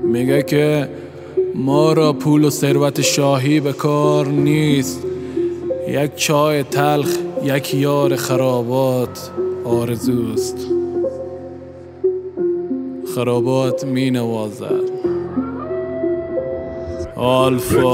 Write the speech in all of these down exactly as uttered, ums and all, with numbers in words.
میگه که ما را پول و ثروت شاهی به کار نیست، یک چای تلخ یک یار خرابات آرزوست. خرابات می نوازد آلفا.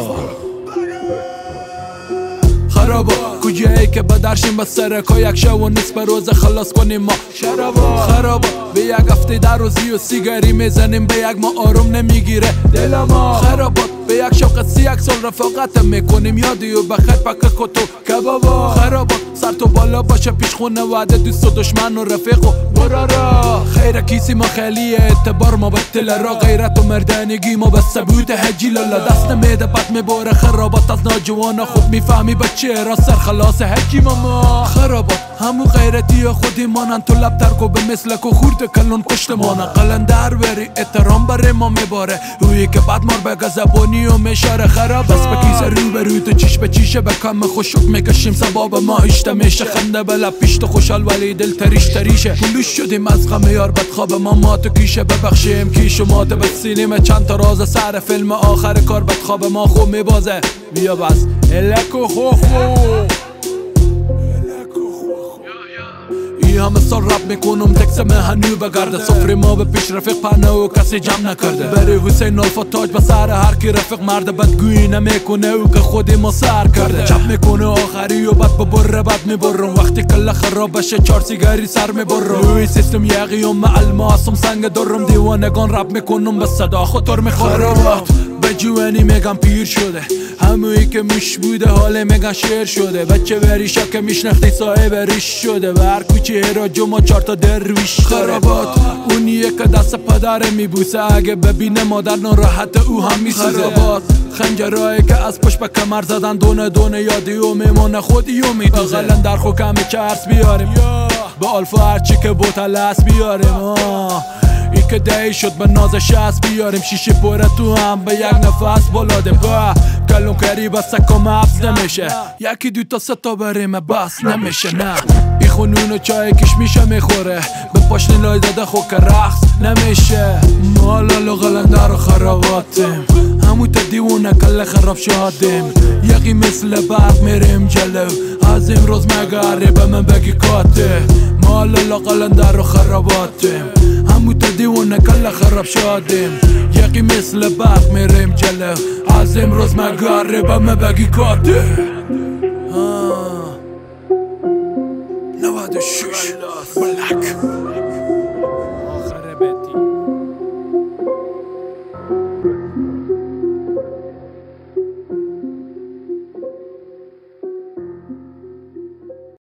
خرابات کجایی که بدرشیم به سرکا، یک شو و نصف روز خلاص کنیم ما شرابات. خرابات به یک هفته در روزی و سیگاری میزنیم، به یک ما آروم نمیگیره دل ما. خرابات به یک شوق سی یک سال رفاقت میکنیم، یادی و بخیر پکه کتو کبابا. خرابات سر تو بالا باشه پیش خونه وعده دوست و دشمن و رفیق و برارا. خیر کیسی ما خیلی اعتبار ما به تل را، غیرت و مردانگی ما به ثبوت هجی لالا. دست میده بد میباره خرابات از ناجوان، خوب میفهمی بچه را سر خلاص هجی ماما. خرابات همو غیرتی خودی مانن، تو لب ترکو به مثل که خورد کلون پشت مانه. قلندر بری احترام بره ما میباره، رویی که بعد مار به گذبانی و میشاره. خراب بس به کیسه رو به روی تو چیش به چیشه، به کم خوشک میکشیم سباب ما هشته میشه. خنده بلا پیش تو خوشحال ولی دل تریش تریشه. پولوش شدیم از غم یار بدخواب ما، ما تو کیشه ببخشیم کیش و مات بسینیم. چند تا راز سر فیلم آخر کار بدخواب ما خوب میبازه. بیا بس الکو خوخو همه سال رب میکنم تکس مهنو بگرده. صفر ما به پیش رفیق پنه و کسی جمع نکرده. بری حسین الفا تاج به سر هر کی رفیق مرد بدگویی نمیکنه او که خودی ما سر کرده. چپ میکنه آخری و بد ببره بد میبرم، وقتی کله خراب بشه چار سیگاری سر میبرم. روی سیستم یقیم مع الماسم سنگ درم، دیوانگان رب میکنم به صدا خطر میخوره. به جوانی میگم پیر شده، همویی که میش بوده حاله میگن شیر شده. بچه بریشا که میشنختی صاحب ریش شده، و هر کوچه را جمع چار تا درویش. خرابات اونیه که دست پدره میبوسه، اگه ببینه مادر ناراحت او هم میسوزه. خرابات خنجرهایی که از پشت به کمر زدن، دونه دونه یادی و میمونه خودی و میدوزه. غلن در خو کمی چرس بیاریم به آلفا، هرچی که بوتل هست بیاریم. ای که دهی شد به ناز شست بیاریم، شیشه پره تو هم به یک نفس بلادیم. کلون کری بس سکم حبس نمیشه، یکی دو تا سه تا بریم بس نمیشه. نه ای خونون و چای کش میشه میخوره، به پاشن لای داده خو که رقص نمیشه. مالا قلندر و خراباتیم، همون تا دیوونه کل خراب شادیم. یکی مثل برق میریم جلو، از امروز مگره به من بگی کاته. مالا قلندر و خراباتیم، همون تا دیوونه کل خراب شادیم. یکی مثل برق میریم جلو، از امروز مگره به من بگی کاته. نود و شش بلک